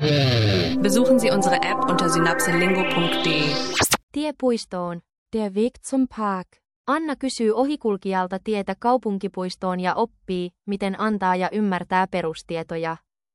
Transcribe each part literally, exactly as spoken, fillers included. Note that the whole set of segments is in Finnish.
Besuchen Sie unsere App unter synapselingo punkt de. Tie puistoon. Der Weg zum Park. Anna kysyy ohikulkijalta tietä kaupunkipuistoon ja oppii, miten antaa ja ymmärtää perustietoja.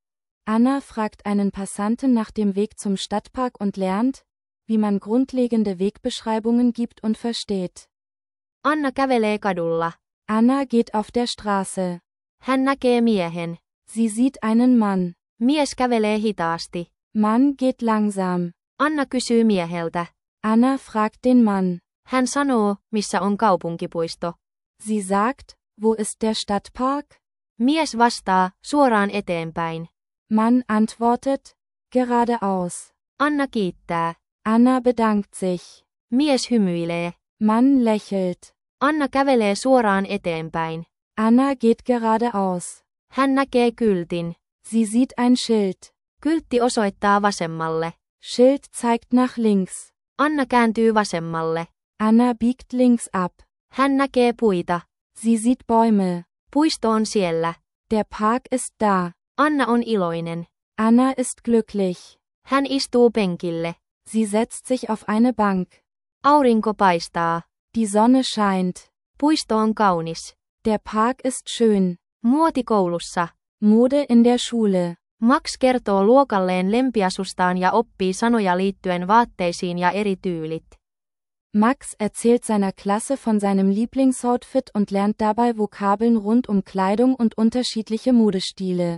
Anna fragt einen Passanten nach dem Weg zum Stadtpark und lernt, wie man grundlegende Wegbeschreibungen gibt und versteht. Anna kävelee kadulla. Anna geht auf der Straße. Hän näkee miehen. Sie sieht einen Mann. Mies kävelee hitaasti. Mann geht langsam. Anna kysyy mieheltä. Anna fragt den Mann. Hän sanoo, missä on kaupunkipuisto. Sie sagt, wo ist der Stadtpark? Mies vastaa, suoraan eteenpäin. Mann antwortet, geradeaus. Anna kiittää. Anna bedankt sich. Mies hymyilee. Mann lächelt. Anna kävelee suoraan eteenpäin. Anna geht geradeaus. Hän näkee kyltin. Sie sieht ein Schild. Kyltti osoittaa vasemmalle. Schild zeigt nach links. Anna kääntyy vasemmalle. Anna biegt links ab. Hän näkee puita. Sie sieht Bäume. Puisto on siellä. Der Park ist da. Anna on iloinen. Anna ist glücklich. Hän istuu penkille. Sie setzt sich auf eine Bank. Aurinko paistaa. Die Sonne scheint. Puisto on kaunis. Der Park ist schön. Muoti koulussa. Mode in der Schule. Max kertoo luokalleen lempiasustaan ja oppii sanoja liittyen vaatteisiin ja eri tyylit. Max erzählt seiner Klasse von seinem Lieblingsoutfit und lernt dabei Vokabeln rund um Kleidung und unterschiedliche Modestile.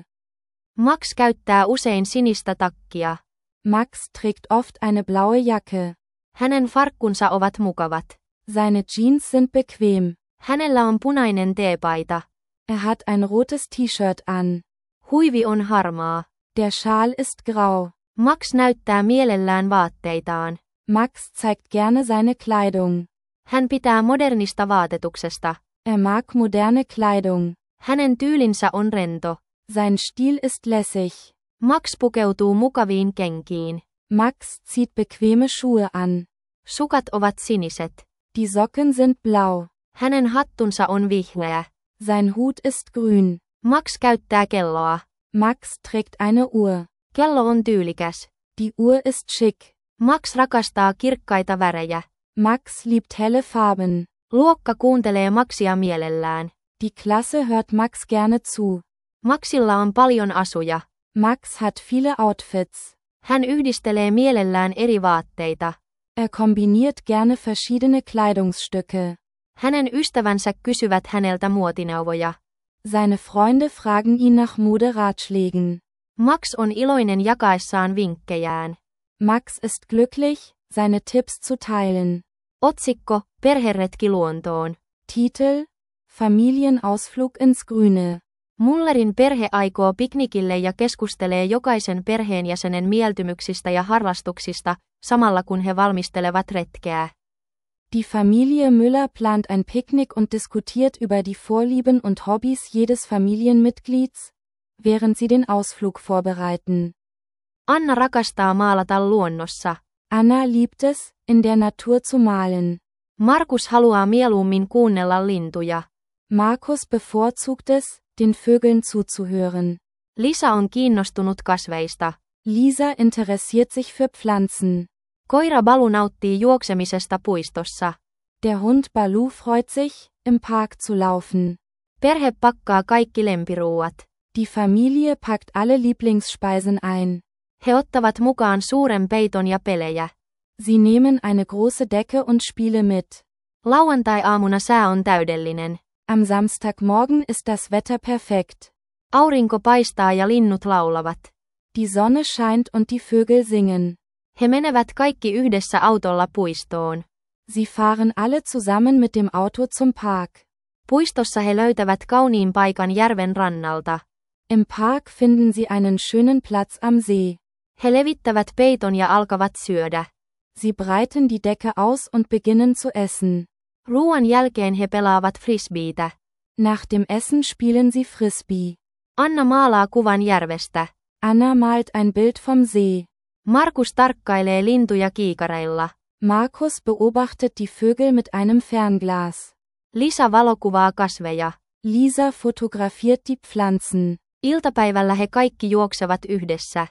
Max käyttää usein sinistä takkia. Max trägt oft eine blaue Jacke. Hänen farkkunsa ovat mukavat. Seine Jeans sind bequem. Hänellä on punainen teepaita. Er hat ein rotes T-Shirt an. Huivi on harmaa. Der Schal ist grau. Max näyttää mielellään vaatteitaan. Max zeigt gerne seine Kleidung. Hän pitää modernista vaatetuksesta. Er mag moderne Kleidung. Hänen tyylinsä on rento. Sein Stil ist lässig. Max pukeutuu mukaviin kenkiin. Max zieht bequeme Schuhe an. Sukat ovat siniset. Die Socken sind blau. Hänen hattunsa on vihreä. Sein Hut ist grün. Max käyttää kelloa. Max trägt eine Uhr. Kello on tyylikäs. Die Uhr ist schick. Max rakastaa kirkkaita värejä. Max liebt helle Farben. Luokka kuuntelee Maxia mielellään. Die Klasse hört Max gerne zu. Maxilla on paljon asuja. Max hat viele Outfits. Hän yhdistelee mielellään eri vaatteita. Er kombiniert gerne verschiedene Kleidungsstücke. Hänen ystävänsä kysyvät häneltä muotineuvoja. Seine Freunde fragen ihn nach Moderatschlägen. Max on iloinen jakaessaan vinkkejään. Max ist glücklich, seine Tipps zu teilen. Otsikko, perheretki luontoon. Titel, Familienausflug ins Grüne. Mullerin perhe aikoo piknikille ja keskustelee jokaisen perheenjäsenen mieltymyksistä ja harrastuksista, samalla kun he valmistelevat retkeä. Die Familie Müller plant ein Picknick und diskutiert über die Vorlieben und Hobbys jedes Familienmitglieds, während sie den Ausflug vorbereiten. Anna rakastaa maalata luonnossa. Anna liebt es, in der Natur zu malen. Markus haluaa mieluummin kuunnella lintuja. Markus bevorzugt es, den Vögeln zuzuhören. Lisa on kiinnostunut kasveista. Lisa interessiert sich für Pflanzen. Koira Balu nauttii juoksemisesta puistossa. Der Hund Balu freut sich, im Park zu laufen. Perhe pakkaa kaikki lempiruuat. Die Familie packt alle Lieblingsspeisen ein. He ottavat mukaan suuren peiton ja pelejä. Sie nehmen eine große Decke und Spiele mit. Lauantai-aamuna sää on täydellinen. Am Samstagmorgen ist das Wetter perfekt. Aurinko paistaa ja linnut laulavat. Die Sonne scheint und die Vögel singen. He menevät kaikki yhdessä autolla puistoon. Sie fahren alle zusammen mit dem Auto zum Park. Puistossa he löytävät kauniin paikan järven rannalta. Im Park finden sie einen schönen Platz am See. He levittävät peiton ja alkavat syödä. Sie breiten die Decke aus und beginnen zu essen. Ruoan jälkeen he pelaavat frisbeetä. Nach dem Essen spielen sie Frisbee. Anna maalaa kuvan järvestä. Anna malt ein Bild vom See. Markus tarkkailee lintuja kiikareilla. Markus beobachtet die Vögel mit einem Fernglas. Lisa valokuvaa kasveja. Lisa fotografiert die Pflanzen. Iltapäivällä he kaikki juoksevat yhdessä.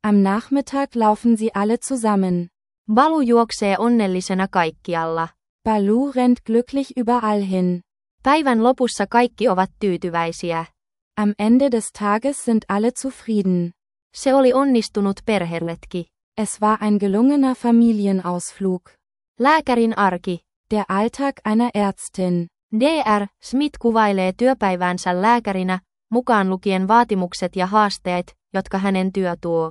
Am Nachmittag laufen sie alle zusammen. Balu juoksee onnellisena kaikkialla. Baloo rennt glücklich überall hin. Päivän lopussa kaikki ovat tyytyväisiä. Am Ende des Tages sind alle zufrieden. Se oli onnistunut perheretki. Es war ein gelungener Familienausflug. Lääkärin arki. Der Alltag einer Ärztin. D R Smith kuvailee työpäiväänsä lääkärinä, mukaan lukien vaatimukset ja haasteet, jotka hänen työ tuo.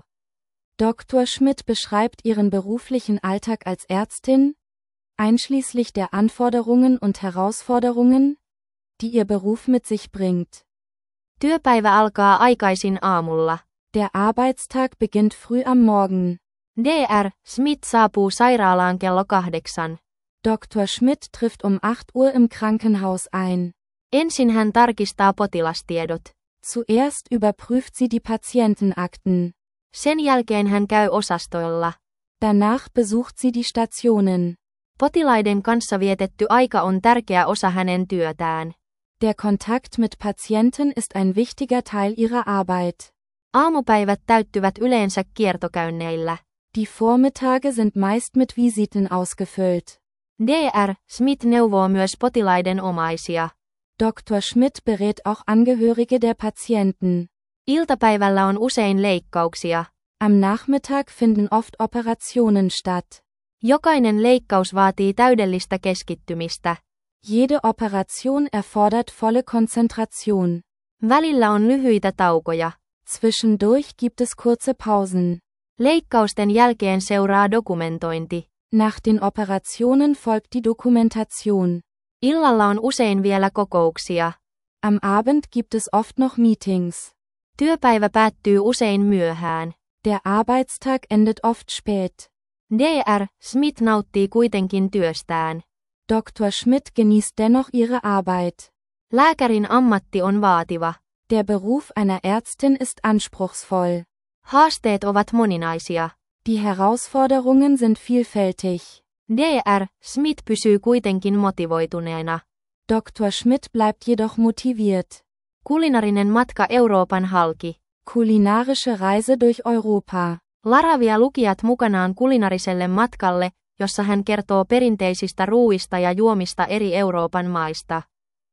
Doktor Schmidt beschreibt ihren beruflichen Alltag als Ärztin, einschließlich der Anforderungen und Herausforderungen, die ihr Beruf mit sich bringt. Työpäivä alkaa aikaisin aamulla. Der Arbeitstag beginnt früh am Morgen. D R Smith saapuu sairaalaan kello kahdeksan. Doktor Schmidt trifft um acht Uhr im Krankenhaus ein. Ensin hän tarkistaa potilastiedot. Zuerst überprüft sie die Patientenakten. Sen jälkeen hän käy osastoilla. Danach besucht sie die Stationen. Potilaiden kanssa vietetty aika on tärkeä osa hänen työtään. Der Kontakt mit Patienten ist ein wichtiger Teil ihrer Arbeit. Aamupäivät täyttyvät yleensä kiertokäynneillä. Die Vormittage sind meist mit Visiten ausgefüllt. D R Smith neuvoo myös potilaiden omaisia. Doktor Schmidt berät auch Angehörige der Patienten. Iltapäivällä on usein leikkauksia. Am Nachmittag finden oft Operationen statt. Jokainen leikkaus vaatii täydellistä keskittymistä. Jede Operation erfordert volle Konzentration. Välillä on lyhyitä taukoja. Zwischendurch gibt es kurze Pausen. Leikkausten jälkeen seuraa dokumentointi. Nach den Operationen folgt die Dokumentation. Illalla on usein vielä kokouksia. Am Abend gibt es oft noch Meetings. Työpäivä päättyy usein myöhään. Der Arbeitstag endet oft spät. D R Smith nauttii kuitenkin työstään. Doktor Schmidt genießt dennoch ihre Arbeit. Lääkärin ammatti on vaativa. Der Beruf einer Ärztin ist anspruchsvoll. Haasteet ovat moninaisia. Die Herausforderungen sind vielfältig. D R Smith pysyy kuitenkin motivoituneena. Doktor Schmidt bleibt jedoch motiviert. Kulinarinen matka Euroopan halki. Kulinarische Reise durch Europa. Lara vie lukijat mukanaan kulinariselle matkalle, jossa hän kertoo perinteisistä ruuista ja juomista eri Euroopan maista.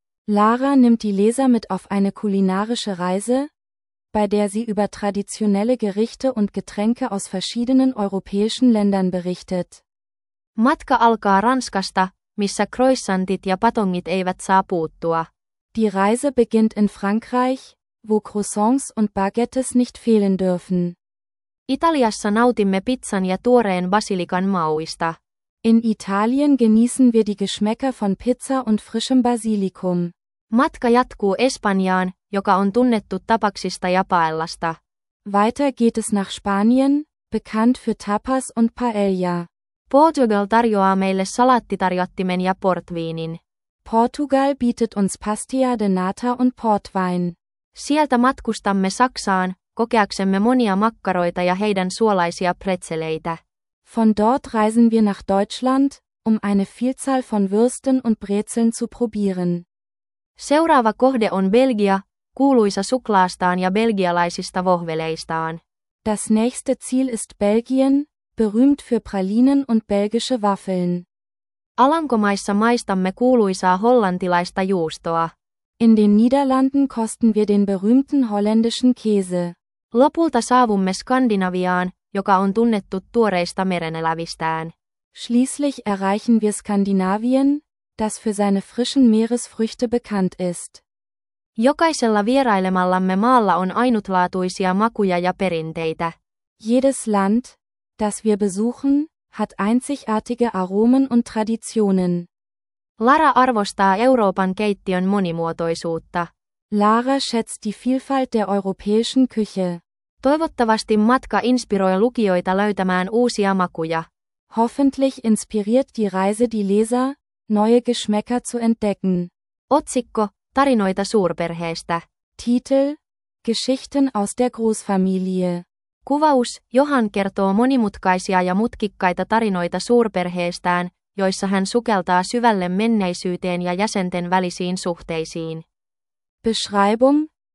Lara nimmt die Leser mit auf eine kulinarische Reise, bei der sie über traditionelle Gerichte und Getränke aus verschiedenen europäischen Ländern berichtet. Matka alkaa Ranskasta, missä croissantit ja patongit eivät saa puuttua. Die Reise beginnt in Frankreich, wo Croissants und Baguettes nicht fehlen dürfen. Italiassa nautimme pizzan ja tuoreen basilikan mauista. In Italien genießen wir die Geschmäcker von Pizza und frischem Basilikum. Matka jatkuu Espanjaan, joka on tunnettu tapaksista ja paellasta. Weiter geht es nach Spanien, bekannt für Tapas und Paella. Portugal tarjoaa meille salaattitarjottimen ja portviinin. Portugal bietet uns Pastilla de Nata und Portwein. Sieltä matkustamme Saksaan, kokeaksemme monia makkaroita ja heidän suolaisia pretzeleitä. Von dort reisen wir nach Deutschland, um eine Vielzahl von Würsten und Brezeln zu probieren. Seuraava kohde on Belgia, kuuluisa suklaastaan ja belgialaisista vohveleistaan. Das nächste Ziel ist Belgien, berühmt für Pralinen und belgische Waffeln. Alankomaissa maistamme kuuluisaa hollantilaista juustoa. In den Niederlanden kosten wir den berühmten holländischen Käse. Lopulta saavumme Skandinaviaan, joka on tunnettu tuoreista merenelävistään. Schließlich erreichen wir Skandinavien, das für seine frischen Meeresfrüchte bekannt ist. Jokaisella vierailemallamme maalla on ainutlaatuisia makuja ja perinteitä. Jedes Land, das wir besuchen, hat einzigartige Aromen und Traditionen. Lara arvostaa Euroopan keittiön monimuotoisuutta. Lara schätzt die Vielfalt der europäischen Küche. Toivottavasti matka inspiroi lukijoita löytämään uusia makuja. Hoffentlich inspiriert die Reise die Leser, neue Geschmäcker zu entdecken. Otsikko: Tarinoita suurperheestä. Titel: Geschichten aus der Großfamilie. Kuvaus: Johan kertoo monimutkaisia ja mutkikkaita tarinoita suurperheestään, joissa hän sukeltaa syvälle menneisyyteen ja jäsenten välisiin suhteisiin. Beschreibung: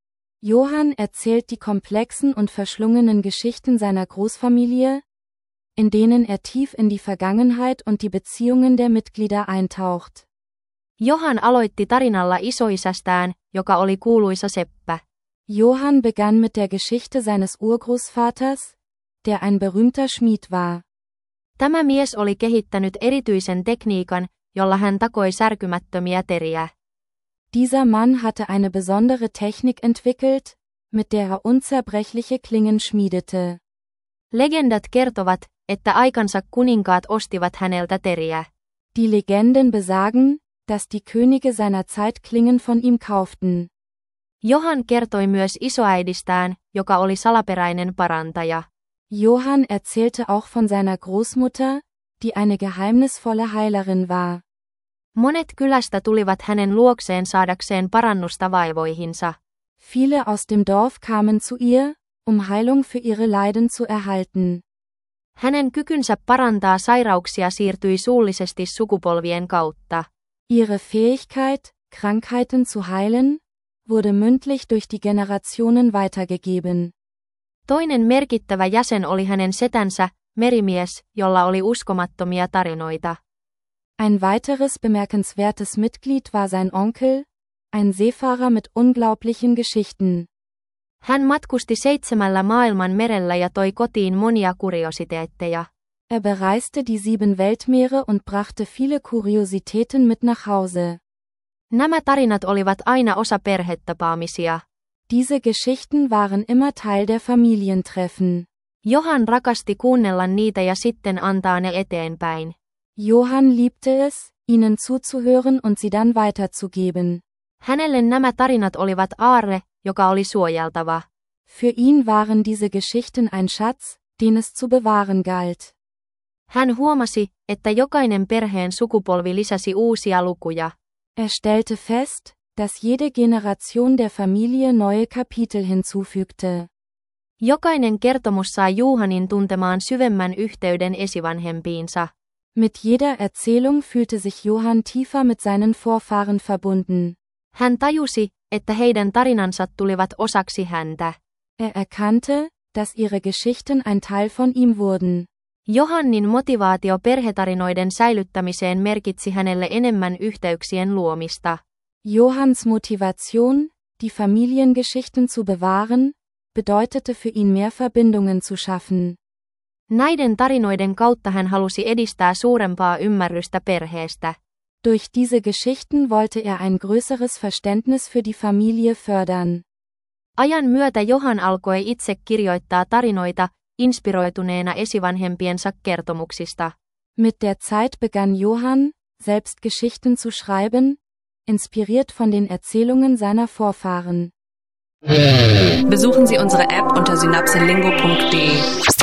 Johann erzählt die komplexen und verschlungenen Geschichten seiner Großfamilie, in denen er tief in die Vergangenheit und die Beziehungen der Mitglieder eintaucht. Johann aloitti tarinalla isoisästään, joka oli kuuluisa seppä. Johann begann mit der Geschichte seines Urgroßvaters, der ein berühmter Schmied war. Tämä mies oli kehittänyt erityisen tekniikan, jolla hän takoi särkymättömiä teriä. Dieser Mann hatte eine besondere Technik entwickelt, mit der er unzerbrechliche Klingen schmiedete. Legendat kertovat, että aikansa kuninkaat ostivat häneltä teriä. Die Legenden besagen, dass die Könige seiner Zeit Klingen von ihm kauften. Johann kertoi myös isoäidistään, joka oli salaperäinen parantaja. Johann erzählte auch von seiner Großmutter, die eine geheimnisvolle Heilerin war. Monet kylästä tulivat hänen luokseen saadakseen parannusta vaivoihinsa. Viele aus dem Dorf kamen zu ihr, um Heilung für ihre Leiden zu erhalten. Hänen kykynsä parantaa sairauksia siirtyi suullisesti sukupolvien kautta. Ihre Fähigkeit, Krankheiten zu heilen, wurde mündlich durch die Generationen weitergegeben. Toinen merkittävä jäsen oli hänen setänsä, merimies, jolla oli uskomattomia tarinoita. Ein weiteres bemerkenswertes Mitglied war sein Onkel, ein Seefahrer mit unglaublichen Geschichten. Hän matkusti seitsemällä maailman merellä ja toi kotiin monia kuriositeetteja. Er bereiste die sieben Weltmeere und brachte viele Kuriositäten mit nach Hause. Nämä tarinat olivat aina osa perhetapaamisia. Diese Geschichten waren immer Teil der Familientreffen. Johann rakasti kuunnella niitä ja sitten antaa ne eteenpäin. Johann liebte es, ihnen zuzuhören und sie dann weiterzugeben. Hänelle nämä tarinat olivat aarre, joka oli suojeltava. Für ihn waren diese Geschichten ein Schatz, den es zu bewahren galt. Hän huomasi, että jokainen perheen sukupolvi lisäsi uusia lukuja. Er stellte fest, dass jede Generation der Familie neue Kapitel hinzufügte. Jokainen kertomus saa Johannin tuntemaan syvemmän yhteyden esivanhempiinsa. Mit jeder Erzählung fühlte sich Johann tiefer mit seinen Vorfahren verbunden. Hän tajusi, että heidän tarinansa tulivat osaksi häntä. Er erkannte, dass ihre Geschichten ein Teil von ihm wurden. Johannin motivaatio perhetarinoiden säilyttämiseen merkitsi hänelle enemmän yhteyksien luomista. Johanns Motivation, die Familiengeschichten zu bewahren, bedeutete für ihn mehr Verbindungen zu schaffen. Näiden tarinoiden kautta hän halusi edistää suurempaa ymmärrystä perheestä. Durch diese Geschichten wollte er ein größeres Verständnis für die Familie fördern. Ajan myötä Johann alkoi itse kirjoittaa tarinoita, inspiroituneena esivanhempiensa kertomuksista. Mit der Zeit begann Johann, selbst Geschichten zu schreiben, inspiriert von den Erzählungen seiner Vorfahren. Besuchen Sie unsere App unter synapselingo punkt de.